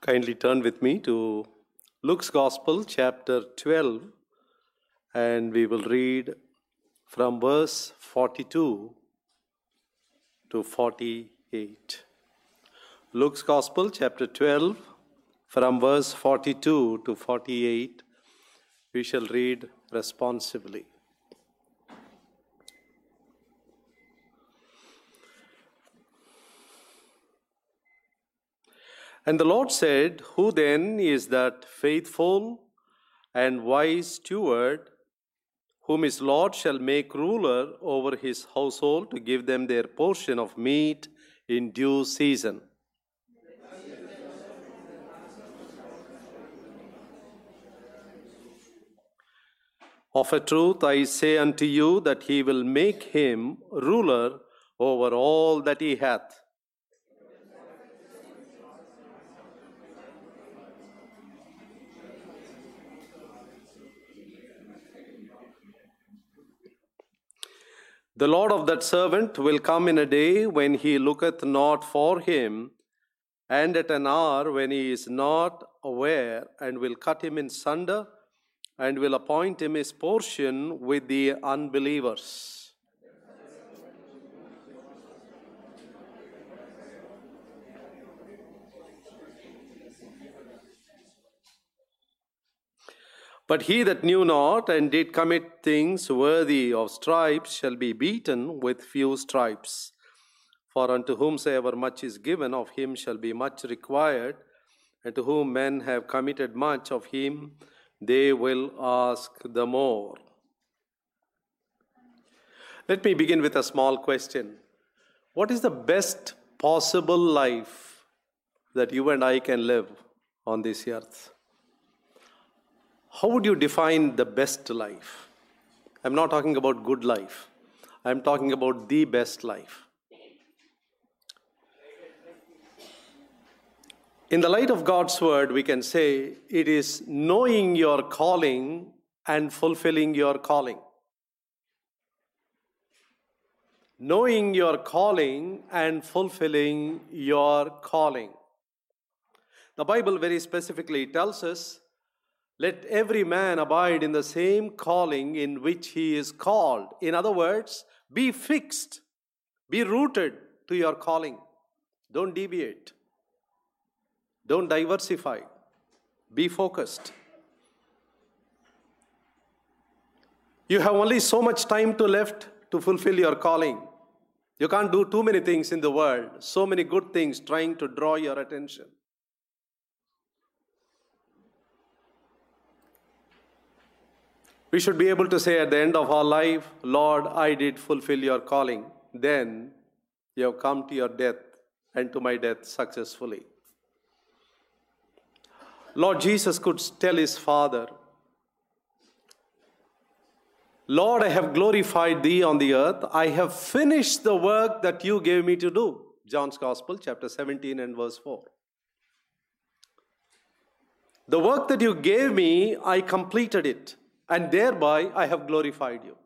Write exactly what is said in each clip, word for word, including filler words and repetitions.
Kindly turn with me to Luke's Gospel, chapter twelve, and we will read from verse forty-two to forty-eight. Luke's Gospel, chapter twelve, from verse forty-two to forty-eight, we shall read responsively. And the Lord said, "Who then is that faithful and wise steward, whom his Lord shall make ruler over his household to give them their portion of meat in due season? Of a truth I say unto you that he will make him ruler over all that he hath. The Lord of that servant will come in a day when he looketh not for him, and at an hour when he is not aware, and will cut him in sunder, and will appoint him his portion with the unbelievers." But he that knew not and did commit things worthy of stripes shall be beaten with few stripes. For unto whomsoever much is given, of him shall be much required, and to whom men have committed much, of him they will ask the more. Let me begin with a small question. What is the best possible life that you and I can live on this earth? How would you define the best life? I'm not talking about good life. I'm talking about the best life. In the light of God's word, we can say it is knowing your calling and fulfilling your calling. Knowing your calling and fulfilling your calling. The Bible very specifically tells us, "Let every man abide in the same calling in which he is called." In other words, be fixed, be rooted to your calling. Don't deviate. Don't diversify. Be focused. You have only so much time to left to fulfill your calling. You can't do too many things in the world, so many good things trying to draw your attention. We should be able to say at the end of our life, "Lord, I did fulfill your calling." Then you have come to your death and to my death successfully. Lord Jesus could tell his Father, "Lord, I have glorified thee on the earth. I have finished the work that you gave me to do." John's Gospel, chapter seventeen and verse four. "The work that you gave me, I completed it, and thereby I have glorified you."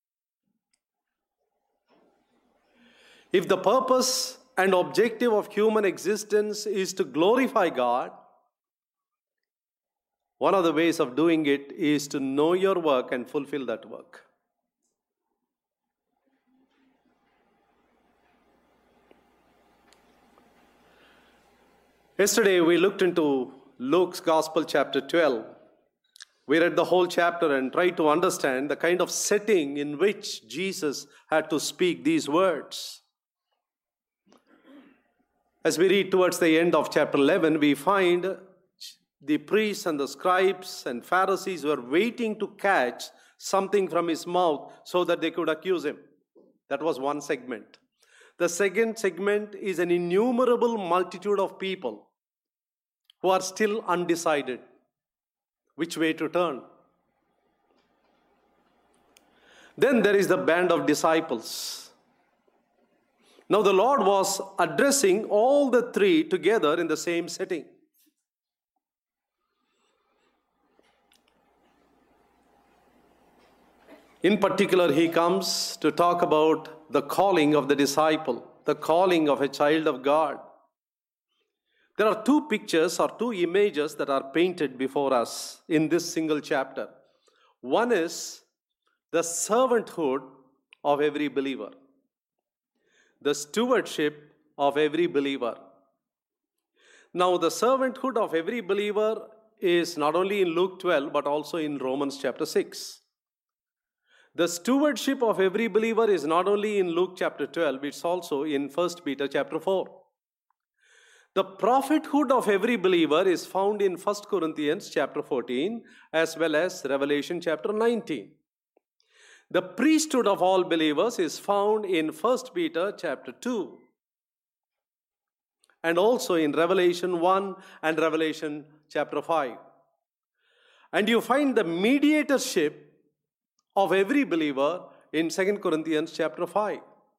If the purpose and objective of human existence is to glorify God, one of the ways of doing it is to know your work and fulfill that work. Yesterday we looked into Luke's Gospel, chapter twelve. We read the whole chapter and tried to understand the kind of setting in which Jesus had to speak these words. As we read towards the end of chapter eleven, we find the priests and the scribes and Pharisees were waiting to catch something from his mouth so that they could accuse him. That was one segment. The second segment is an innumerable multitude of people who are still undecided which way to turn. Then there is the band of disciples. Now the Lord was addressing all the three together in the same setting. In particular, he comes to talk about the calling of the disciple, the calling of a child of God. There are two pictures or two images that are painted before us in this single chapter. One is the servanthood of every believer, the stewardship of every believer. Now, the servanthood of every believer is not only in Luke twelve, but also in Romans chapter six. The stewardship of every believer is not only in Luke chapter twelve, it's also in First Peter chapter four. The prophethood of every believer is found in First Corinthians chapter fourteen, as well as Revelation chapter nineteen. The priesthood of all believers is found in First Peter chapter two, and also in Revelation one and Revelation chapter five. And you find the mediatorship of every believer in Second Corinthians chapter five.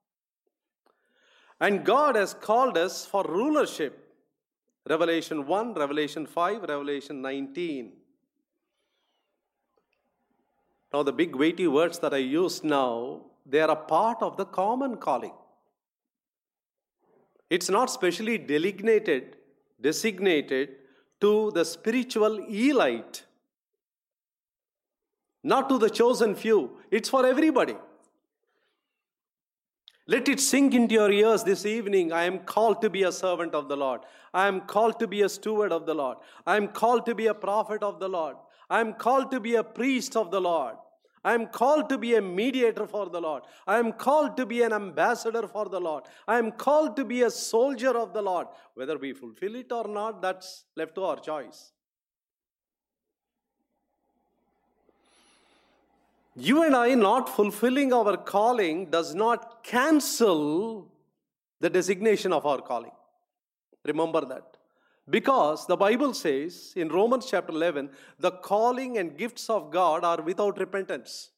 And God has called us for rulership. Revelation one, Revelation five, Revelation nineteen. Now the big weighty words that I use now, they are a part of the common calling. It's not specially designated, designated to the spiritual elite, not to the chosen few. It's for everybody. Let it sink into your ears this evening. I am called to be a servant of the Lord. I am called to be a steward of the Lord. I am called to be a prophet of the Lord. I am called to be a priest of the Lord. I am called to be a mediator for the Lord. I am called to be an ambassador for the Lord. I am called to be a soldier of the Lord. Whether we fulfill it or not, that's left to our choice. You and I not fulfilling our calling does not cancel the designation of our calling. Remember that. Because the Bible says in Romans chapter eleven, the calling and gifts of God are without repentance.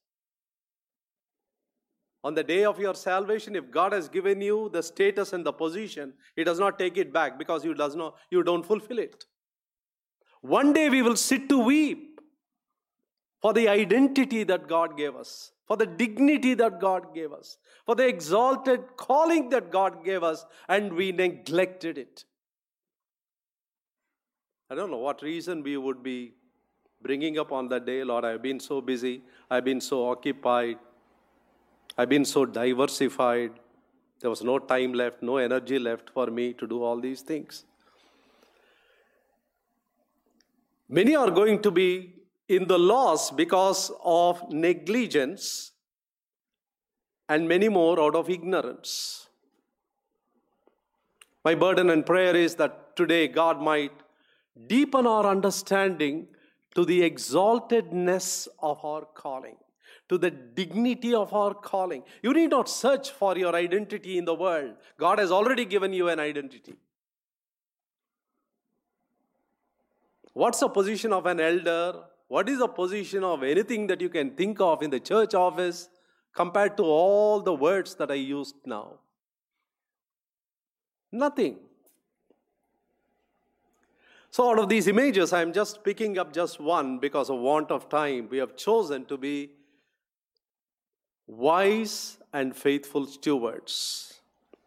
On the day of your salvation, if God has given you the status and the position, He does not take it back because you, does not, you don't fulfill it. One day we will sit to weep for the identity that God gave us, for the dignity that God gave us, for the exalted calling that God gave us, and we neglected it. I don't know what reason we would be bringing up on that day. Lord, I've been so busy. I've been so occupied. I've been so diversified. There was no time left, no energy left for me to do all these things. Many are going to be in the loss because of negligence, and many more out of ignorance. My burden and prayer is that today God might deepen our understanding to the exaltedness of our calling, to the dignity of our calling. You need not search for your identity in the world. God has already given you an identity. What's the position of an elder? What is the position of anything that you can think of in the church office compared to all the words that I used now? Nothing. So out of these images, I am just picking up just one because of want of time. We have chosen to be wise and faithful stewards.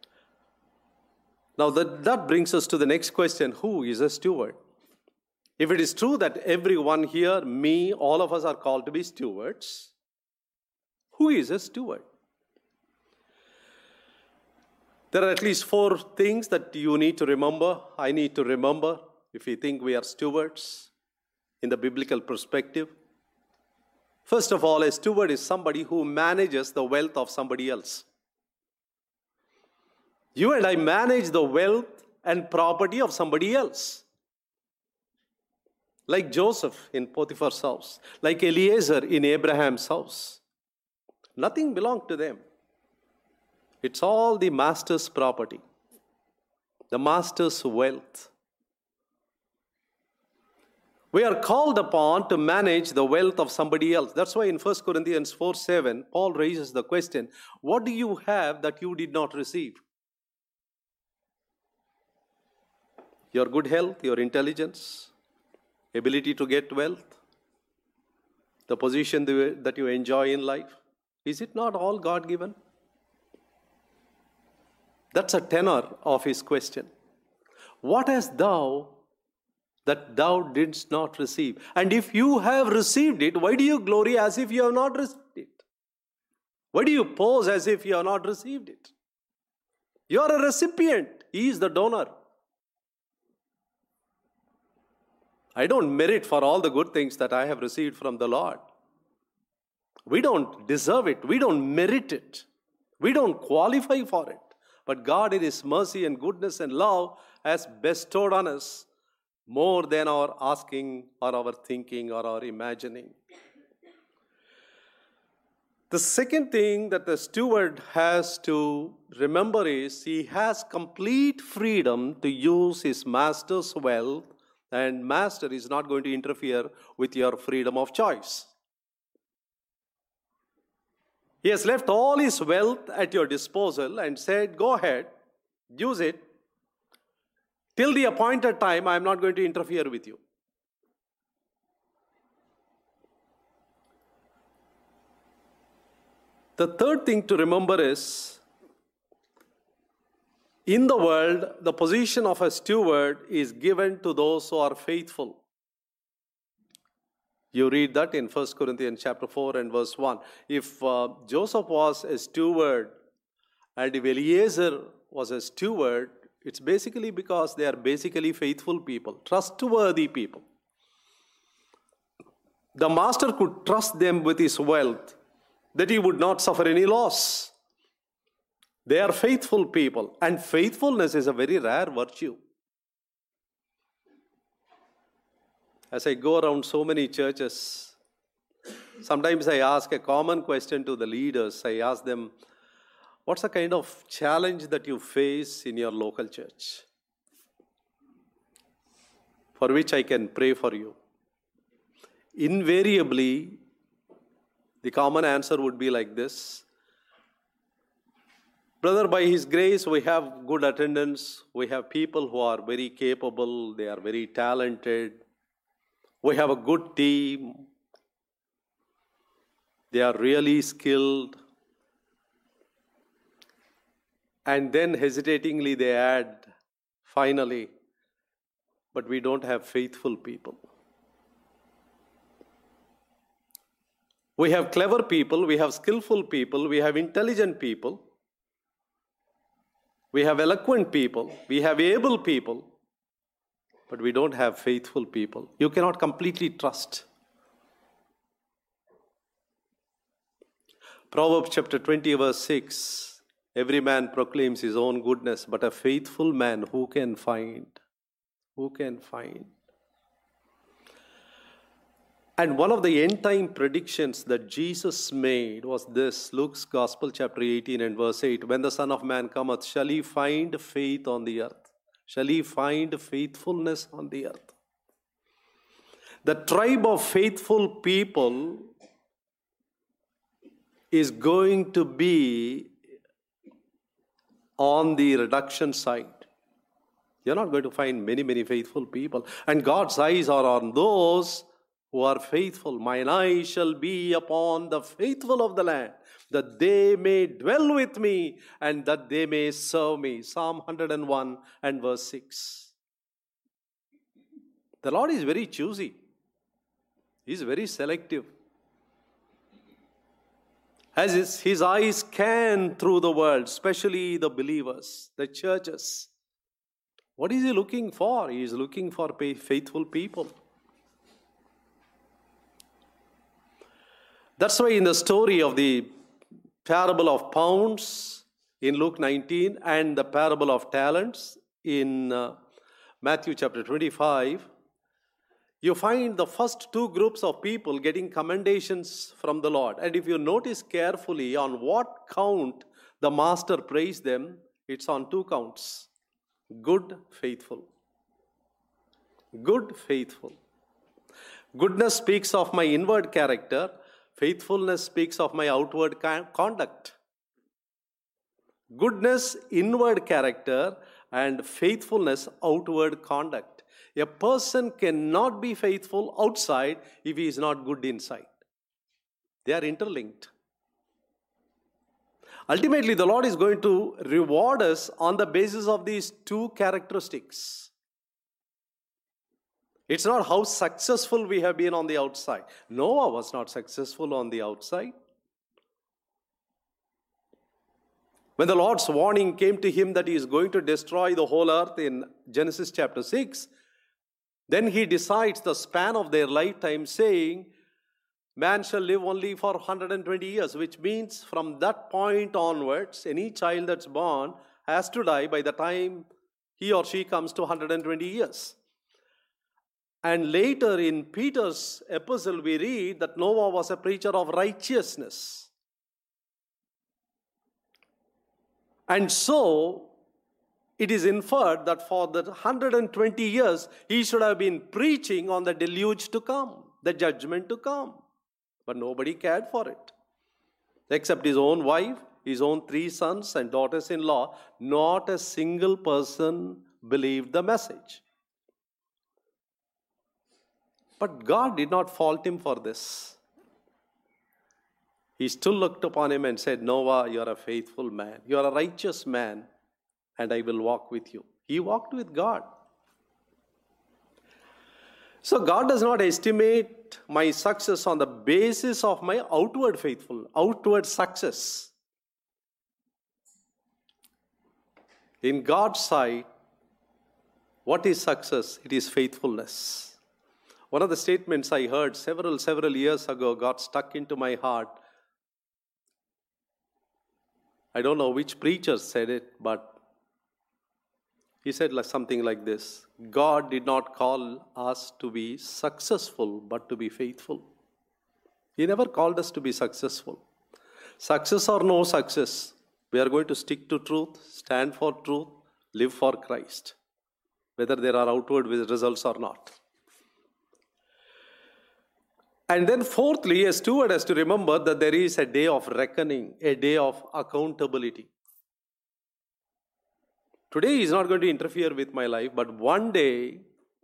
Now that, that brings us to the next question. Who is a steward? If it is true that everyone here, me, all of us are called to be stewards, who is a steward? There are at least four things that you need to remember, I need to remember, if we think we are stewards in the biblical perspective. First of all, a steward is somebody who manages the wealth of somebody else. You and I manage the wealth and property of somebody else. Like Joseph in Potiphar's house, like Eliezer in Abraham's house. Nothing belonged to them. It's all the master's property, the master's wealth. We are called upon to manage the wealth of somebody else. That's why in First Corinthians four seven, Paul raises the question, what do you have that you did not receive? Your good health, your intelligence, ability to get wealth, the position that you enjoy in life. Is it not all God-given? That's a tenor of his question. What hast thou that thou didst not receive? And if you have received it, why do you glory as if you have not received it? Why do you pose as if you have not received it? You are a recipient. He is the donor. I don't merit for all the good things that I have received from the Lord. We don't deserve it. We don't merit it. We don't qualify for it. But God in His mercy and goodness and love has bestowed on us more than our asking or our thinking or our imagining. The second thing that the steward has to remember is he has complete freedom to use his master's wealth, and master is not going to interfere with your freedom of choice. He has left all his wealth at your disposal and said, go ahead, use it. Till the appointed time, I am not going to interfere with you. The third thing to remember is, in the world, the position of a steward is given to those who are faithful. You read that in First Corinthians chapter four and verse one. If uh, Joseph was a steward and if Eliezer was a steward, it's basically because they are basically faithful people, trustworthy people. The master could trust them with his wealth, that he would not suffer any loss. They are faithful people, and faithfulness is a very rare virtue. As I go around so many churches, sometimes I ask a common question to the leaders. I ask them, what's the kind of challenge that you face in your local church, for which I can pray for you? Invariably, the common answer would be like this. Brother, by His grace, we have good attendance. We have people who are very capable. They are very talented. We have a good team. They are really skilled. And then hesitatingly they add, finally, but we don't have faithful people. We have clever people, we have skillful people, we have intelligent people, we have eloquent people, we have able people, but we don't have faithful people. You cannot completely trust. Proverbs chapter twenty verse six, every man proclaims his own goodness, but a faithful man who can find? Who can find? And one of the end-time predictions that Jesus made was this, Luke's Gospel, chapter eighteen and verse eight. When the Son of Man cometh, shall he find faith on the earth? Shall he find faithfulness on the earth? The tribe of faithful people is going to be on the reduction side. You're not going to find many, many faithful people. And God's eyes are on those who are faithful. Mine eye shall be upon the faithful of the land, that they may dwell with me and that they may serve me. Psalm one hundred one and verse six. The Lord is very choosy. He is very selective. As his, his eyes scan through the world, especially the believers, the churches, what is He looking for? He is looking for faithful people. That's why in the story of the parable of pounds in Luke nineteen and the parable of talents in uh, Matthew chapter twenty-five, you find the first two groups of people getting commendations from the Lord. And if you notice carefully on what count the master praised them, it's on two counts. Good, faithful. Good, faithful. Goodness speaks of my inward character. Faithfulness speaks of my outward conduct. Goodness, inward character, and faithfulness, outward conduct. A person cannot be faithful outside if he is not good inside. They are interlinked. Ultimately, the Lord is going to reward us on the basis of these two characteristics. It's not how successful we have been on the outside. Noah was not successful on the outside. When the Lord's warning came to him that he is going to destroy the whole earth in Genesis chapter six, then he decides the span of their lifetime, saying, man shall live only for one hundred twenty years, which means from that point onwards, any child that's born has to die by the time he or she comes to one hundred twenty years. And later in Peter's epistle, we read that Noah was a preacher of righteousness. And so, it is inferred that for the one hundred twenty years, he should have been preaching on the deluge to come, the judgment to come. But nobody cared for it, except his own wife, his own three sons and daughters-in-law. Not a single person believed the message. But God did not fault him for this. He still looked upon him and said, Noah, you are a faithful man. You are a righteous man, and I will walk with you. He walked with God. So God does not estimate my success on the basis of my outward faithfulness, outward success. In God's sight, what is success? It is faithfulness. One of the statements I heard several, several years ago got stuck into my heart. I don't know which preacher said it, but he said something like this: God did not call us to be successful, but to be faithful. He never called us to be successful. Success or no success, we are going to stick to truth, stand for truth, live for Christ, whether there are outward results or not. And then fourthly, a steward has to remember that there is a day of reckoning, a day of accountability. Today is not going to interfere with my life, but one day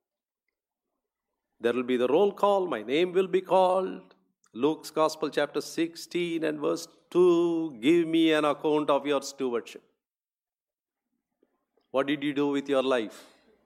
there will be the roll call, my name will be called. Luke's Gospel chapter sixteen and verse two, give me an account of your stewardship. What did you do with your life?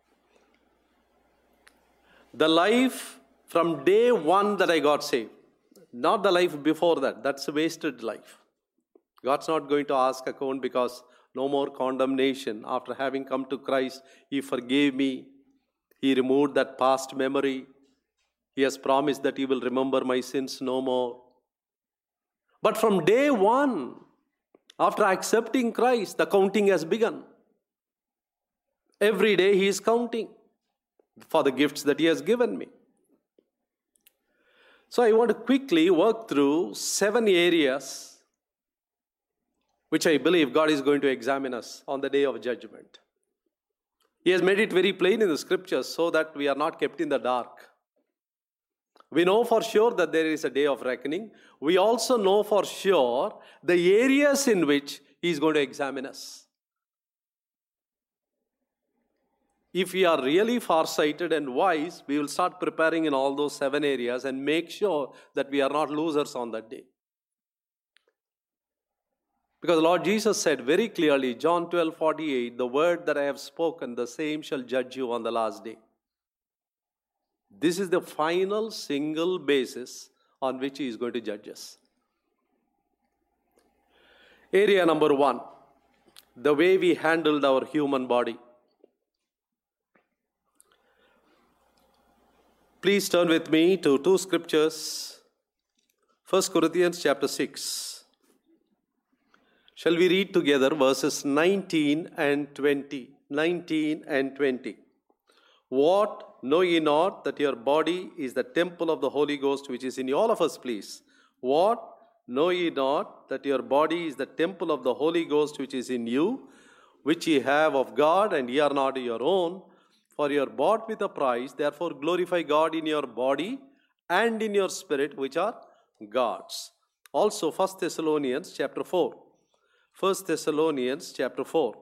The life from day one that I got saved, not the life before that, that's a wasted life. God's not going to ask account because no more condemnation. After having come to Christ, He forgave me. He removed that past memory. He has promised that He will remember my sins no more. But from day one, after accepting Christ, the counting has begun. Every day He is counting for the gifts that He has given me. So I want to quickly work through seven areas which I believe God is going to examine us on the day of judgment. He has made it very plain in the scriptures so that we are not kept in the dark. We know for sure that there is a day of reckoning. We also know for sure the areas in which He is going to examine us. If we are really far-sighted and wise, we will start preparing in all those seven areas and make sure that we are not losers on that day. Because Lord Jesus said very clearly, John twelve forty-eight, the word that I have spoken, the same shall judge you on the last day. This is the final single basis on which He is going to judge us. Area number one, the way we handled our human body. Please turn with me to two scriptures. First Corinthians chapter six. Shall we read together verses nineteen and twenty? nineteen and twenty. What, know ye not that your body is the temple of the Holy Ghost which is in you? All of us, please. What, know ye not that your body is the temple of the Holy Ghost which is in you, which ye have of God, and ye are not your own? For you are bought with a price, therefore glorify God in your body and in your spirit, which are God's. Also, First Thessalonians chapter four. First Thessalonians chapter four.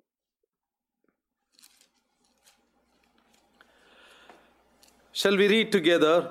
Shall we read together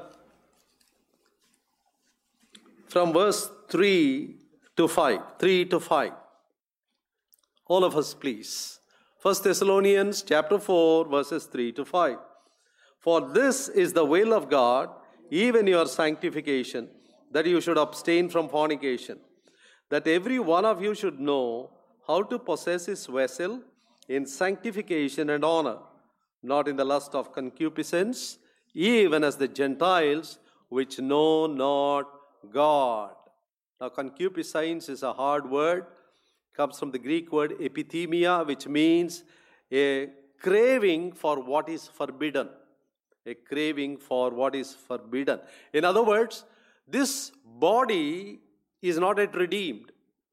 from verse three to five? three to five. All of us, please. First Thessalonians chapter four, verses three to five. For this is the will of God, even your sanctification, that you should abstain from fornication, that every one of you should know how to possess his vessel in sanctification and honor, not in the lust of concupiscence, even as the Gentiles which know not God. Now, concupiscence is a hard word. It comes from the Greek word epithemia, which means a craving for what is forbidden. A craving for what is forbidden. In other words, this body is not yet redeemed.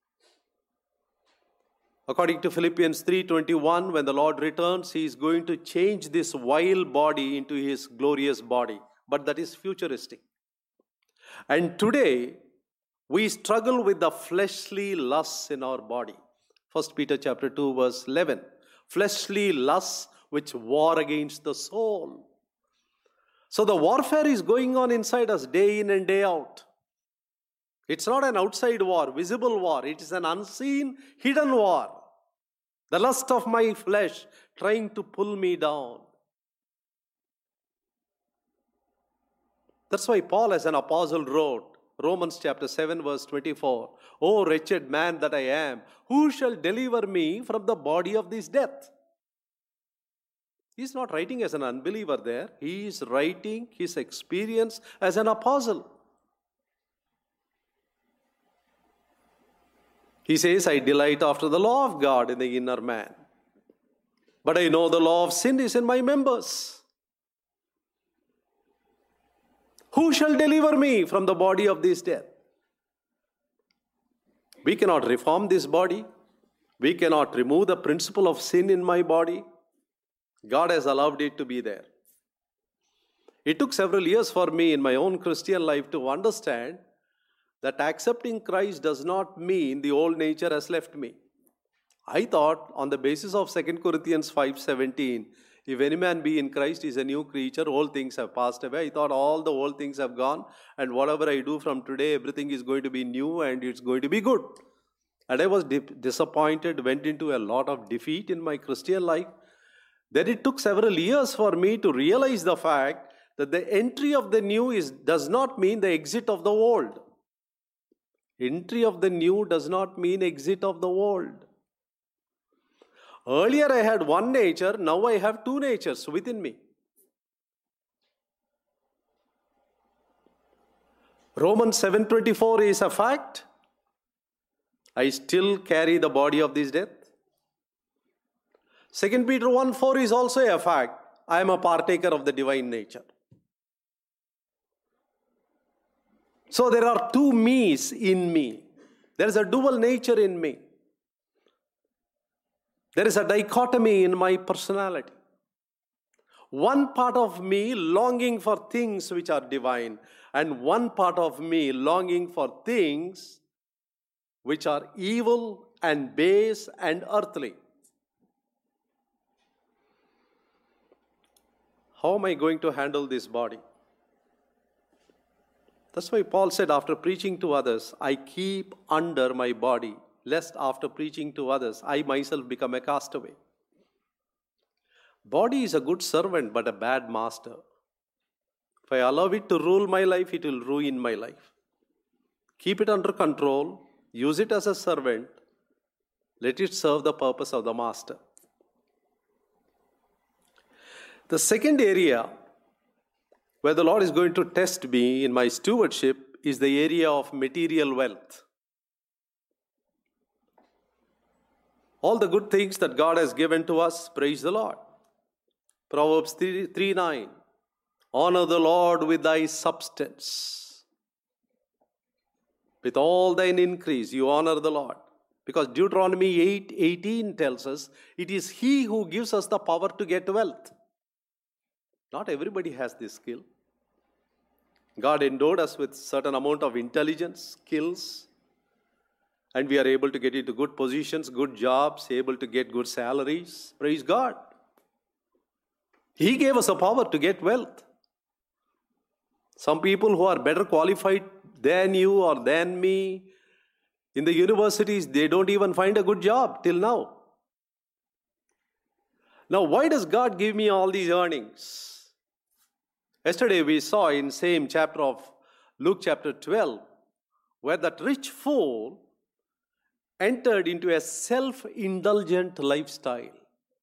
According to Philippians three twenty-one, when the Lord returns, He is going to change this vile body into His glorious body. But that is futuristic. And today, we struggle with the fleshly lusts in our body. First Peter chapter two, verse eleven. Fleshly lusts which war against the soul. So the warfare is going on inside us day in and day out. It's not an outside war, visible war. It is an unseen, hidden war. The lust of my flesh trying to pull me down. That's why Paul, as an apostle, wrote, Romans chapter seven, verse twenty-four, "O wretched man that I am, who shall deliver me from the body of this death?" He's not writing as an unbeliever there. He is writing his experience as an apostle. He says, "I delight after the law of God in the inner man. But I know the law of sin is in my members. Who shall deliver me from the body of this death?" We cannot reform this body. We cannot remove the principle of sin in my body. God has allowed it to be there. It took several years for me in my own Christian life to understand that accepting Christ does not mean the old nature has left me. I thought, on the basis of Second Corinthians five seventeen, if any man be in Christ, he is a new creature, all things have passed away. I thought all the old things have gone, and whatever I do from today, everything is going to be new and it's going to be good. And I was dip- disappointed, went into a lot of defeat in my Christian life. Then it took several years for me to realize the fact that the entry of the new is, does not mean the exit of the old. Entry of the new does not mean exit of the old. Earlier I had one nature, now I have two natures within me. Romans seven twenty-four is a fact. I still carry the body of this death. Second Peter one four is also a fact. I am a partaker of the divine nature. So there are two me's in me. There is a dual nature in me. There is a dichotomy in my personality. One part of me longing for things which are divine, and one part of me longing for things which are evil and base and earthly. How am I going to handle this body? That's why Paul said, after preaching to others, I keep under my body, lest after preaching to others, I myself become a castaway. Body is a good servant, but a bad master. If I allow it to rule my life, it will ruin my life. Keep it under control, use it as a servant, let it serve the purpose of the master. The second area where the Lord is going to test me in my stewardship is the area of material wealth. All the good things that God has given to us, praise the Lord. Proverbs three nine, honor the Lord with thy substance. With all thine increase, you honor the Lord. Because Deuteronomy eight eighteen tells us, it is He who gives us the power to get wealth. Not everybody has this skill. God endowed us with certain amount of intelligence, skills, and we are able to get into good positions, good jobs, able to get good salaries. Praise God. He gave us a power to get wealth. Some people who are better qualified than you or than me, in the universities, they don't even find a good job till now. Now, why does God give me all these earnings? Yesterday we saw in same chapter of Luke chapter twelve, where that rich fool entered into a self-indulgent lifestyle.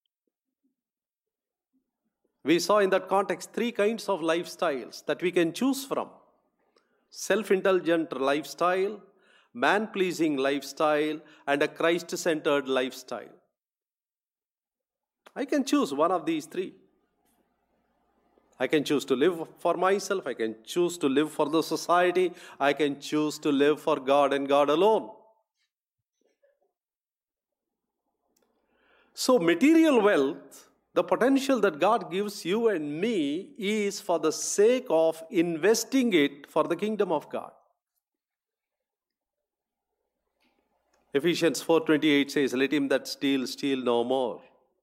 We saw in that context three kinds of lifestyles that we can choose from. Self-indulgent lifestyle, man-pleasing lifestyle, and a Christ-centered lifestyle. I can choose one of these three. I can choose to live for myself. I can choose to live for the society. I can choose to live for God and God alone. So material wealth, the potential that God gives you and me, is for the sake of investing it for the kingdom of God. Ephesians four twenty-eight says, "Let him that steals steal no more.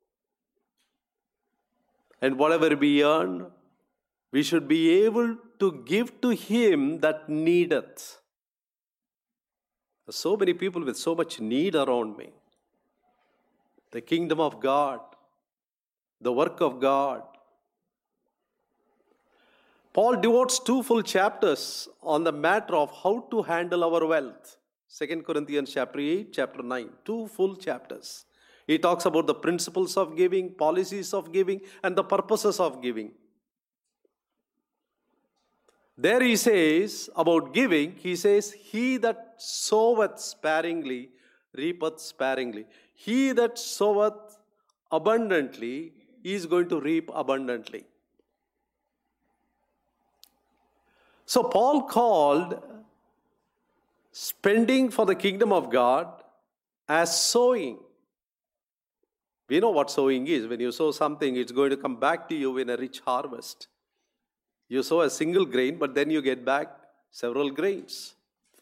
And whatever we earn, we should be able to give to him that needeth." There's so many people with so much need around me. The kingdom of God, the work of God. Paul devotes two full chapters on the matter of how to handle our wealth. Second Corinthians chapter eight, chapter nine, two full chapters. He talks about the principles of giving, policies of giving, and the purposes of giving. There he says about giving, he says, "He that soweth sparingly, reapeth sparingly. He that soweth abundantly is going to reap abundantly." So Paul called spending for the kingdom of God as sowing. We know what sowing is. When you sow something, it's going to come back to you in a rich harvest. You sow a single grain, but then you get back several grains.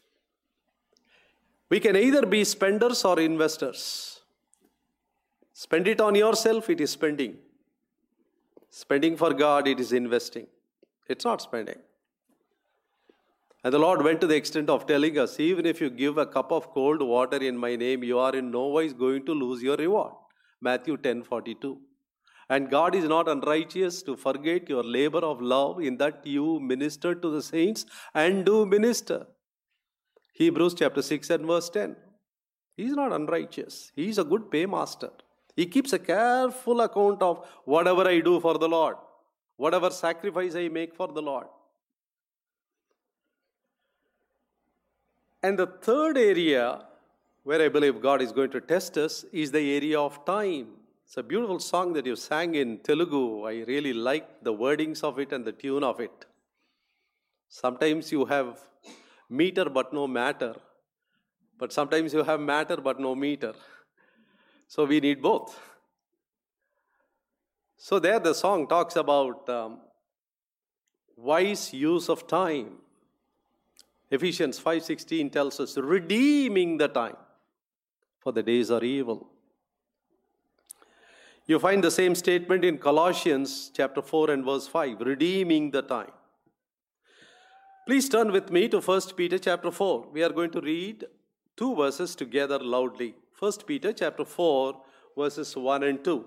We can either be spenders or investors. Spend it on yourself, it is spending. Spending for God, it is investing. It's not spending. And the Lord went to the extent of telling us, even if you give a cup of cold water in my name, you are in no wise going to lose your reward. Matthew ten forty-two. And God is not unrighteous to forget your labor of love in that you minister to the saints and do minister. Hebrews chapter six and verse ten. He is not unrighteous. He is a good paymaster. He keeps a careful account of whatever I do for the Lord, whatever sacrifice I make for the Lord. And the third area where I believe God is going to test us is the area of time. It's a beautiful song that you sang in Telugu. I really like the wordings of it and the tune of it. Sometimes you have meter but no matter. But sometimes you have matter but no meter. So we need both. So there the song talks about um, wise use of time. Ephesians five sixteen tells us, redeeming the time, for the days are evil. You find the same statement in Colossians chapter four and verse five, redeeming the time. Please turn with me to First Peter chapter four. We are going to read two verses together loudly. First Peter chapter four, verses one and two.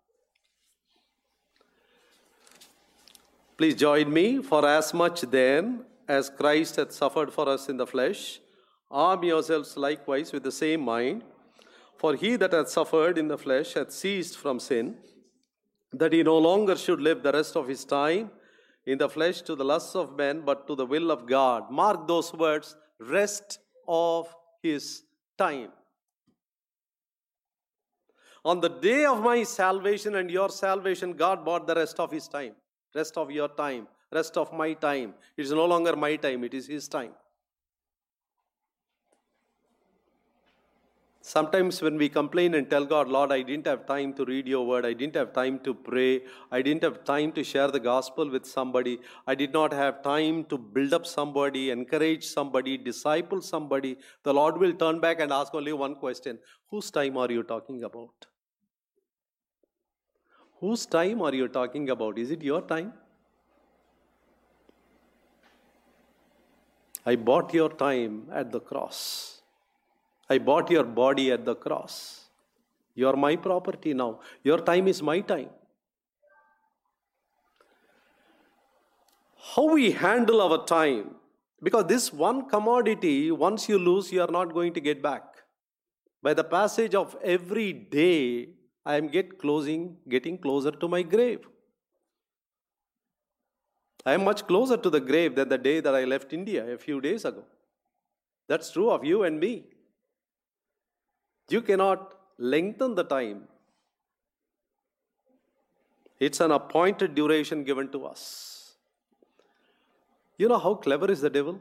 Please join me. For as much then as Christ hath suffered for us in the flesh, arm yourselves likewise with the same mind. For he that hath suffered in the flesh hath ceased from sin, that he no longer should live the rest of his time in the flesh to the lusts of men, but to the will of God. Mark those words, rest of his time. On the day of my salvation and your salvation, God bought the rest of his time. Rest of your time. Rest of my time. It is no longer my time, it is his time. Sometimes when we complain and tell God, Lord, I didn't have time to read your word, I didn't have time to pray, I didn't have time to share the gospel with somebody, I did not have time to build up somebody, encourage somebody, disciple somebody, the Lord will turn back and ask only one question: whose time are you talking about? Whose time are you talking about? Is it your time? I bought your time at the cross. I bought your body at the cross. You are my property now. Your time is my time. how we handle our time. Because this one commodity, once you lose, you are not going to get back. By the passage of every day, I am get closing, getting closer to my grave. I am much closer to the grave than the day that I left India a few days ago. That's true of you and me. You cannot lengthen the time. It's an appointed duration given to us. You know how clever is the devil?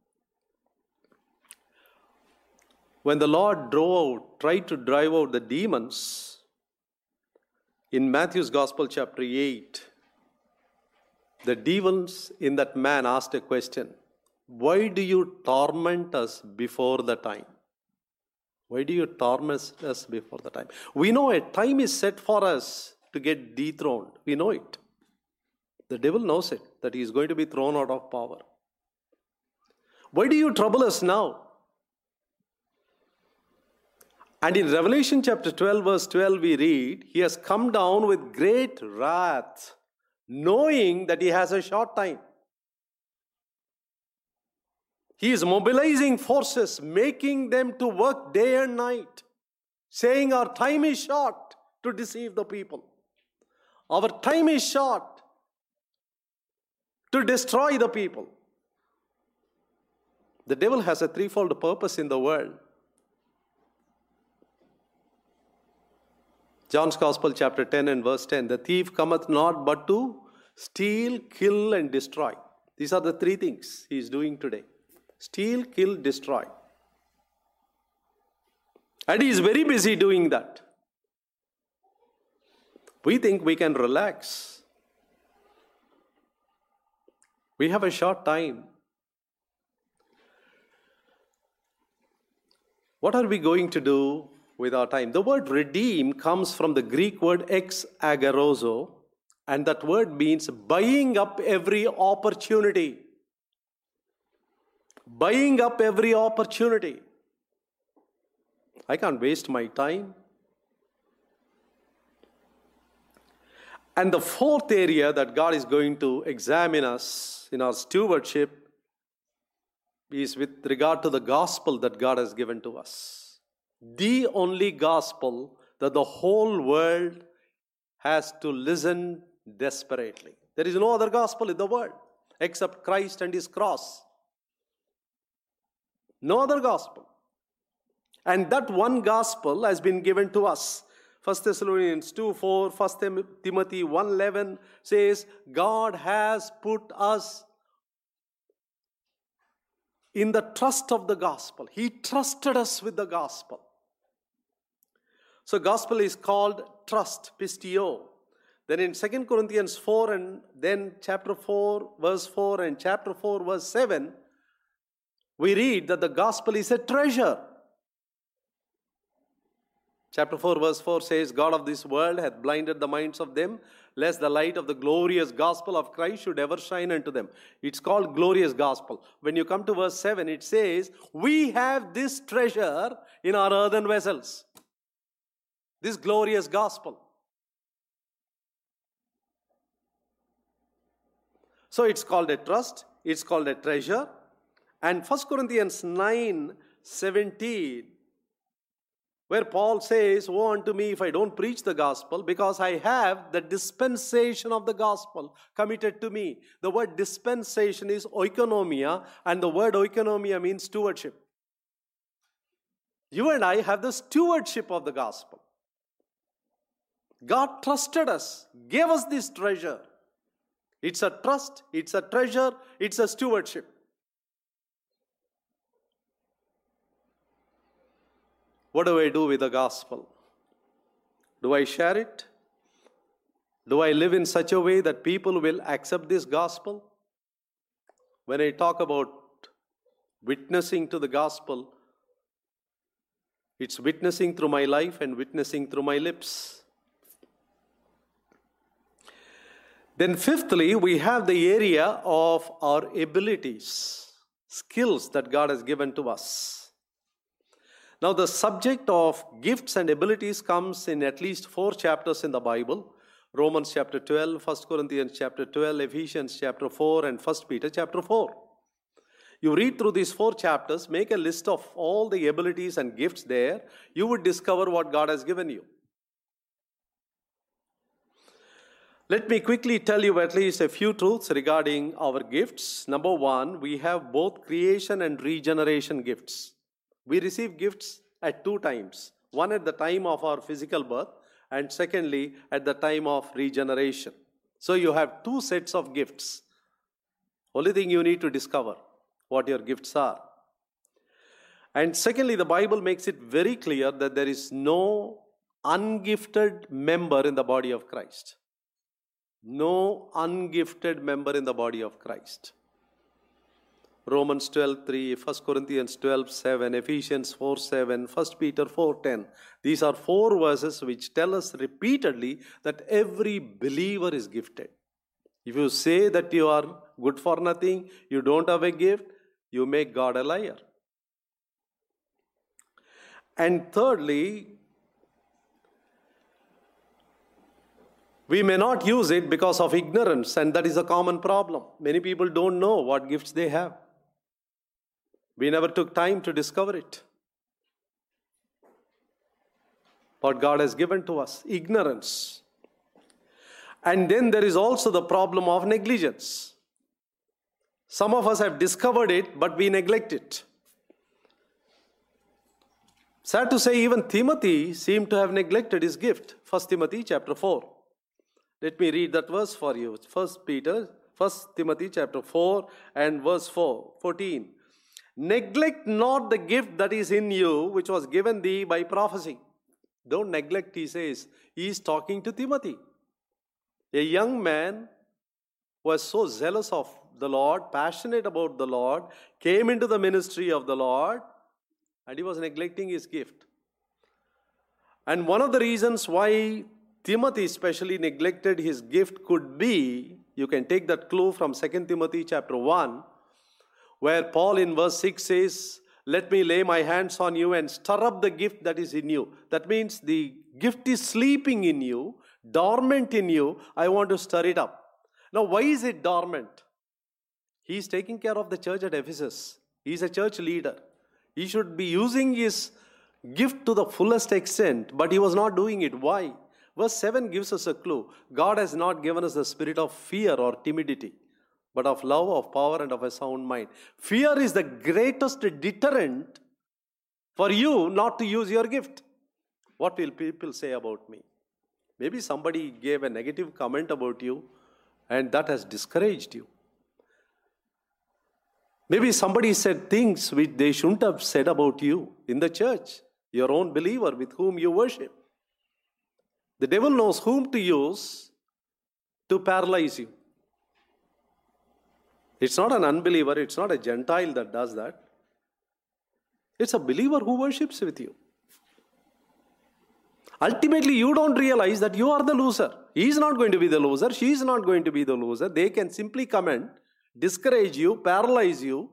When the Lord drove out, tried to drive out the demons, in Matthew's Gospel, chapter eight, the demons in that man asked a question. Why do you torment us before the time? Why do you torment us before the time? We know a time is set for us to get dethroned. We know it. The devil knows it, that he is going to be thrown out of power. Why do you trouble us now? And in Revelation chapter twelve, verse twelve, we read, he has come down with great wrath, knowing that he has a short time. He is mobilizing forces, making them to work day and night, saying our time is short to deceive the people. Our time is short to destroy the people. The devil has a threefold purpose in the world. John's Gospel, chapter ten and verse ten, the thief cometh not but to steal, kill, and destroy. These are the three things he is doing today. Steal, kill, destroy. And he is very busy doing that. We think we can relax. We have a short time. What are we going to do with our time? The word redeem comes from the Greek word ex agarozo, and that word means buying up every opportunity. Buying up every opportunity. I can't waste my time. And the fourth area that God is going to examine us in our stewardship is with regard to the gospel that God has given to us. The only gospel that the whole world has to listen desperately. There is no other gospel in the world except Christ and His cross. No other gospel. And that one gospel has been given to us. First Thessalonians two four, First Timothy one eleven says, God has put us in the trust of the gospel. He trusted us with the gospel. So gospel is called trust, pistio. Then in Second Corinthians four and then chapter four, verse four and chapter four, verse seven, we read that the gospel is a treasure. Chapter four, verse four says, God of this world hath blinded the minds of them, lest the light of the glorious gospel of Christ should ever shine unto them. It's called glorious gospel. When you come to verse seven, it says, we have this treasure in our earthen vessels. This glorious gospel. So it's called a trust, it's called a treasure. And First Corinthians nine seventeen, where Paul says, woe unto me if I don't preach the gospel, because I have the dispensation of the gospel committed to me. The word dispensation is oikonomia, and the word oikonomia means stewardship. You and I have the stewardship of the gospel. God trusted us, gave us this treasure. It's a trust, it's a treasure, it's a stewardship. What do I do with the gospel? Do I share it? Do I live in such a way that people will accept this gospel? When I talk about witnessing to the gospel, it's witnessing through my life and witnessing through my lips. Then fifthly, we have the area of our abilities, skills that God has given to us. Now, the subject of gifts and abilities comes in at least four chapters in the Bible. Romans chapter twelve, First Corinthians chapter twelve, Ephesians chapter four, and First Peter chapter four. You read through these four chapters, make a list of all the abilities and gifts there, you would discover what God has given you. Let me quickly tell you at least a few truths regarding our gifts. Number one, we have both creation and regeneration gifts. We receive gifts at two times. One at the time of our physical birth, and secondly, at the time of regeneration. So you have two sets of gifts. Only thing you need to discover what your gifts are. And secondly, the Bible makes it very clear that there is no ungifted member in the body of Christ. No ungifted member in the body of Christ. Romans twelve three, First Corinthians twelve seven, Ephesians four seven, First Peter four ten. These are four verses which tell us repeatedly that every believer is gifted. If you say that you are good for nothing, you don't have a gift, you make God a liar. And thirdly, we may not use it because of ignorance, and that is a common problem. Many people don't know what gifts they have. We never took time to discover it. What God has given to us, ignorance. And then there is also the problem of negligence. Some of us have discovered it, but we neglect it. Sad to say, even Timothy seemed to have neglected his gift. First Timothy chapter four. Let me read that verse for you. First Peter, First Timothy chapter four and verse four, fourteen. Neglect not the gift that is in you, which was given thee by prophecy. Don't neglect, he says. He is talking to Timothy. A young man was so zealous of the Lord, passionate about the Lord, came into the ministry of the Lord, and he was neglecting his gift. And one of the reasons why Timothy especially neglected his gift could be, you can take that clue from Second Timothy chapter one, where Paul in verse six says, let me lay my hands on you and stir up the gift that is in you. That means the gift is sleeping in you, dormant in you. I want to stir it up. Now, why is it dormant? He is taking care of the church at Ephesus. He is a church leader. He should be using his gift to the fullest extent, but he was not doing it. Why? Verse seven gives us a clue. God has not given us the spirit of fear or timidity, but of love, of power, and of a sound mind. Fear is the greatest deterrent for you not to use your gift. What will people say about me? Maybe somebody gave a negative comment about you, and that has discouraged you. Maybe somebody said things which they shouldn't have said about you in the church, your own believer with whom you worship. The devil knows whom to use to paralyze you. It's not an unbeliever, it's not a Gentile that does that. It's a believer who worships with you. Ultimately, you don't realize that you are the loser. He is not going to be the loser, she is not going to be the loser. They can simply comment, discourage you, paralyze you.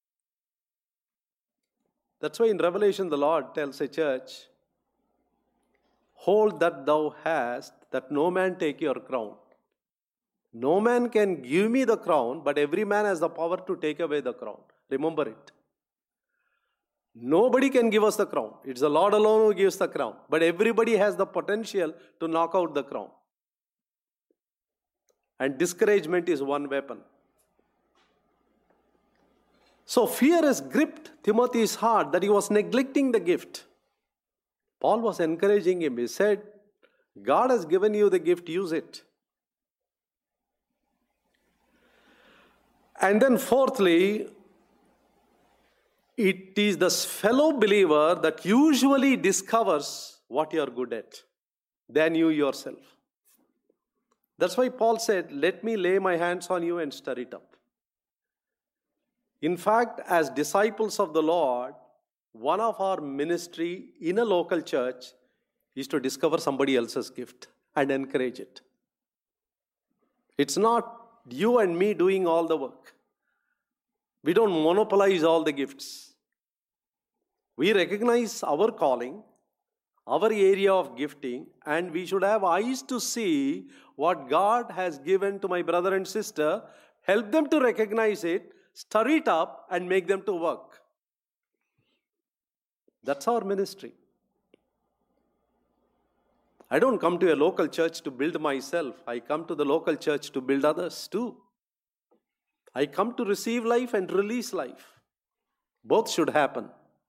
That's why in Revelation the Lord tells a church, hold that thou hast, that no man take your crown. No man can give me the crown, but every man has the power to take away the crown. Remember it. Nobody can give us the crown. It's the Lord alone who gives the crown. But everybody has the potential to knock out the crown. And discouragement is one weapon. So fear has gripped Timothy's heart that he was neglecting the gift. Paul was encouraging him. He said, God has given you the gift, use it. And then fourthly, it is the fellow believer that usually discovers what you are good at than you yourself. That's why Paul said, let me lay my hands on you and stir it up. In fact, as disciples of the Lord, one of our ministry in a local church is to discover somebody else's gift and encourage it. It's not you and me doing all the work. We don't monopolize all the gifts. We recognize our calling, our area of gifting, and we should have eyes to see what God has given to my brother and sister, help them to recognize it, stir it up, and make them to work. That's our ministry. I don't come to a local church to build myself. I come to the local church to build others too. I come to receive life and release life. Both should happen.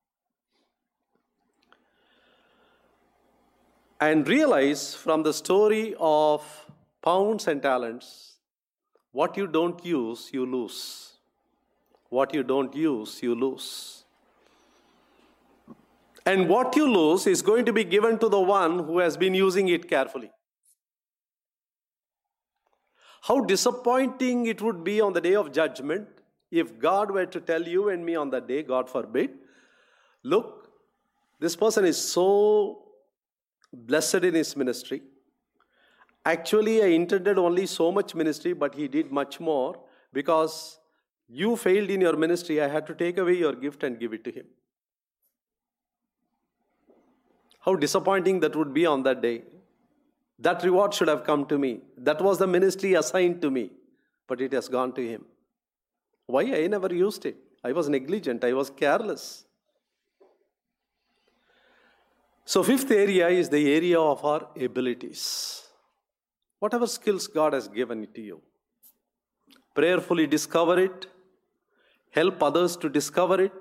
And realize from the story of pounds and talents, what you don't use, you lose. What you don't use, you lose. And what you lose is going to be given to the one who has been using it carefully. How disappointing it would be on the day of judgment if God were to tell you and me on that day, God forbid, look, this person is so blessed in his ministry. Actually, I intended only so much ministry, but he did much more. Because you failed in your ministry, I had to take away your gift and give it to him. How disappointing that would be on that day. That reward should have come to me. That was the ministry assigned to me, but it has gone to him. Why? I never used it. I was negligent. I was careless. So fifth area is the area of our abilities. Whatever skills God has given to you, prayerfully discover it, help others to discover it,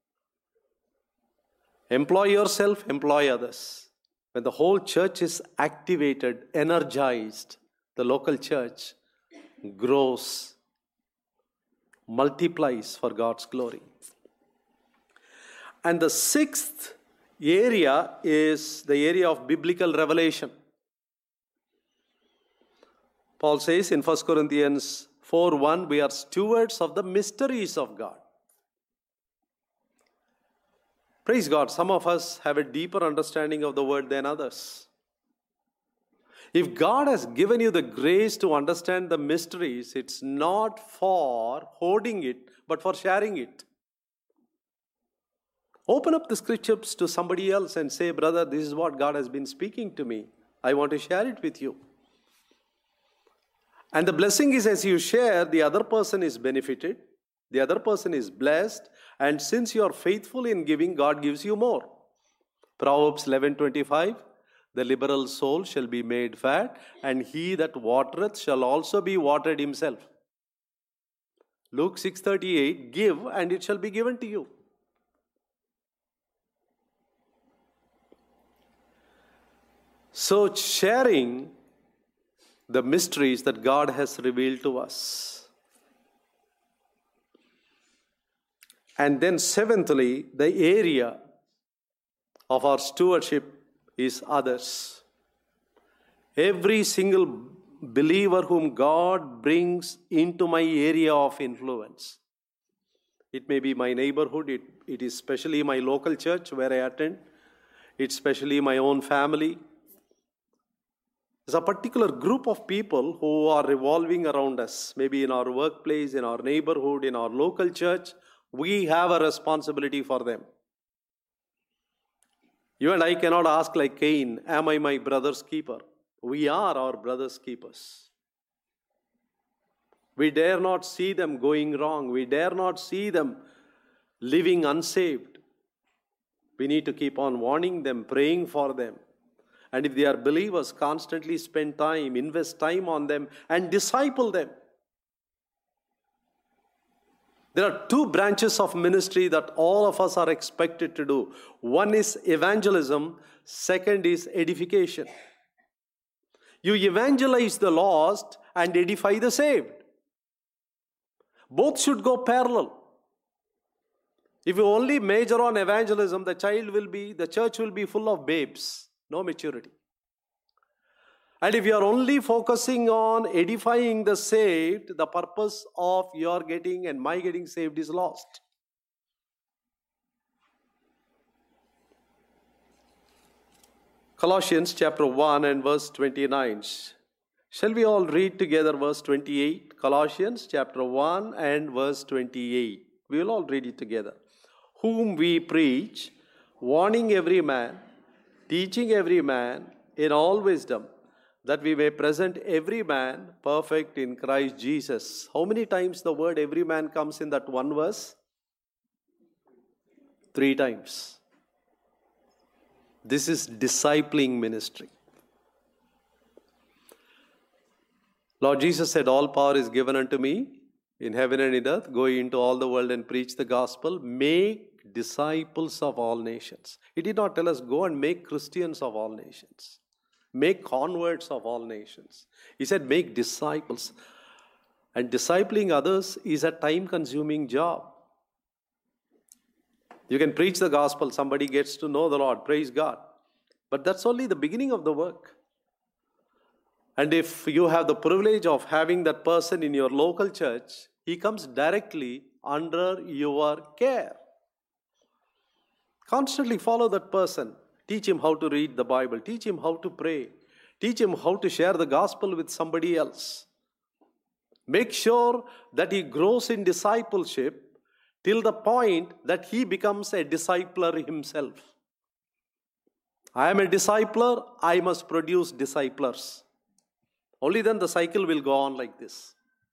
employ yourself, employ others. When the whole church is activated, energized, the local church grows, multiplies for God's glory. And the sixth area is the area of biblical revelation. Paul says in First Corinthians four one, we are stewards of the mysteries of God. Praise God, some of us have a deeper understanding of the word than others. If God has given you the grace to understand the mysteries, it's not for hoarding it, but for sharing it. Open up the scriptures to somebody else and say, brother, this is what God has been speaking to me. I want to share it with you. And the blessing is, as you share, the other person is benefited, the other person is blessed, and since you are faithful in giving, God gives you more. Proverbs eleven twenty-five, the liberal soul shall be made fat, and he that watereth shall also be watered himself. Luke six thirty-eight, give and it shall be given to you. So sharing the mysteries that God has revealed to us. And then seventhly, the area of our stewardship is others. Every single believer whom God brings into my area of influence. It may be my neighborhood, it, it is especially my local church where I attend, it's especially my own family. There's a particular group of people who are revolving around us, maybe in our workplace, in our neighborhood, in our local church. We have a responsibility for them. You and I cannot ask like Cain, am I my brother's keeper? We are our brother's keepers. We dare not see them going wrong. We dare not see them living unsaved. We need to keep on warning them, praying for them. And if they are believers, constantly spend time, invest time on them, and disciple them. There are two branches of ministry that all of us are expected to do. One is evangelism, second is edification. You evangelize the lost and edify the saved. Both should go parallel. If you only major on evangelism, the child will be, the church will be full of babes. No maturity. And if you are only focusing on edifying the saved, the purpose of your getting and my getting saved is lost. Colossians chapter one and verse twenty-nine. Shall we all read together verse twenty-eight? Colossians chapter one and verse twenty-eight. We will all read it together. Whom we preach, warning every man teaching every man in all wisdom, that we may present every man perfect in Christ Jesus. How many times the word every man comes in that one verse? Three times. This is discipling ministry. Lord Jesus said, all power is given unto me in heaven and in earth. Go into all the world and preach the gospel. Make disciples of all nations. He did not tell us, go and make Christians of all nations. Make converts of all nations. He said, make disciples. And discipling others is a time-consuming job. You can preach the gospel, somebody gets to know the Lord, praise God. But that's only the beginning of the work. And if you have the privilege of having that person in your local church, he comes directly under your care. Constantly follow that person. Teach him how to read the Bible. Teach him how to pray. Teach him how to share the gospel with somebody else. Make sure that he grows in discipleship till the point that he becomes a discipler himself. I am a discipler, I must produce disciplers. Only then the cycle will go on like this.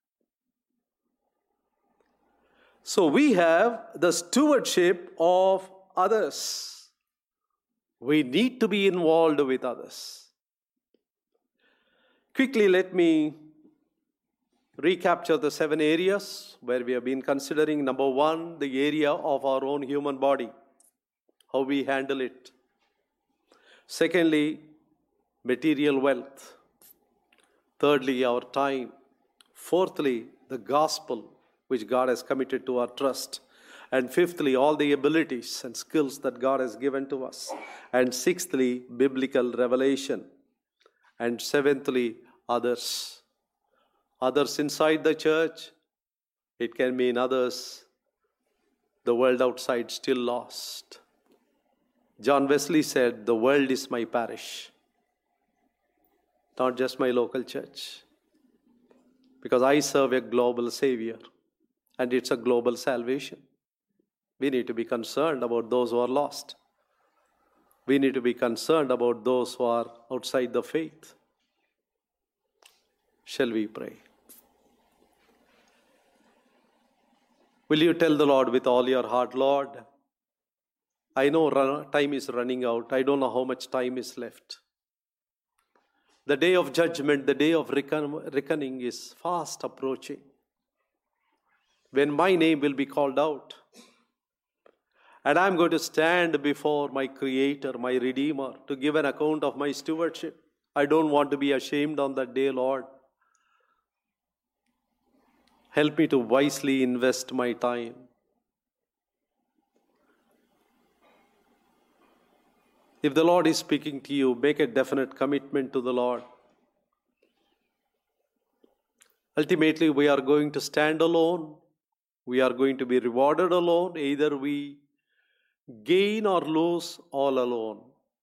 So we have the stewardship of others. We need to be involved with others. Quickly, let me recapture the seven areas where we have been considering. Number one, the area of our own human body, how we handle it. Secondly, material wealth. Thirdly, our time. Fourthly, the gospel which God has committed to our trust. And fifthly, all the abilities and skills that God has given to us. And sixthly, biblical revelation. And seventhly, others. Others inside the church, it can mean others, the world outside still lost. John Wesley said, the world is my parish, not just my local church. Because I serve a global Savior, and it's a global salvation. We need to be concerned about those who are lost. We need to be concerned about those who are outside the faith. Shall we pray? Will you tell the Lord with all your heart, Lord, I know run, time is running out. I don't know how much time is left. The day of judgment, the day of reckon, reckoning is fast approaching. When my name will be called out. And I'm going to stand before my Creator, my Redeemer, to give an account of my stewardship. I don't want to be ashamed on that day, Lord. Help me to wisely invest my time. If the Lord is speaking to you, make a definite commitment to the Lord. Ultimately, we are going to stand alone. We are going to be rewarded alone. Either we gain or lose, all alone.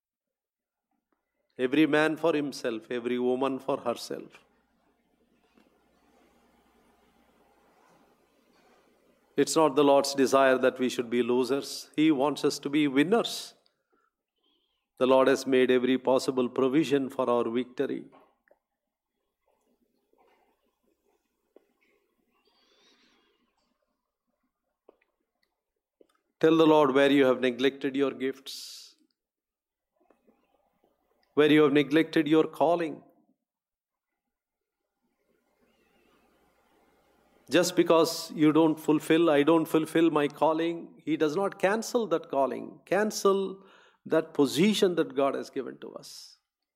Every man for himself, every woman for herself. It's not the Lord's desire that we should be losers. He wants us to be winners. The Lord has made every possible provision for our victory. Tell the Lord where you have neglected your gifts, where you have neglected your calling. Just because you don't fulfill, I don't fulfill my calling, He does not cancel that calling, cancel that position that God has given to us.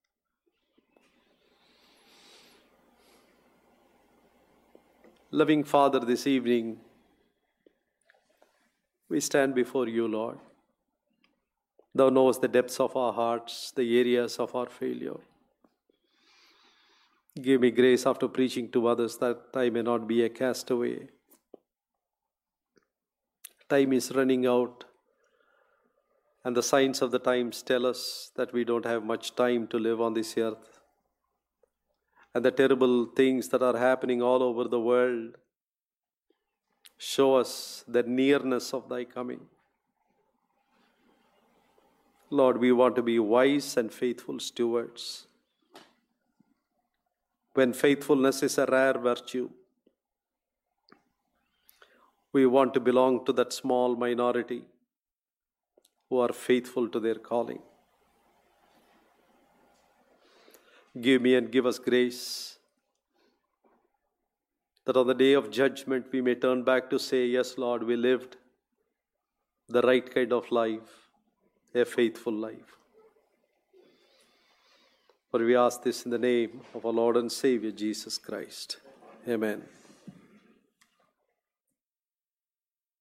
Loving Father, this evening, we stand before you, Lord. Thou knowest the depths of our hearts, the areas of our failure. Give me grace after preaching to others that I may not be a castaway. Time is running out, and the signs of the times tell us that we don't have much time to live on this earth. And the terrible things that are happening all over the world show us the nearness of thy coming. Lord, we want to be wise and faithful stewards. When faithfulness is a rare virtue, we want to belong to that small minority who are faithful to their calling. Give me and give us grace that on the day of judgment we may turn back to say, yes, Lord, we lived the right kind of life, a faithful life. For we ask this in the name of our Lord and Savior, Jesus Christ. Amen.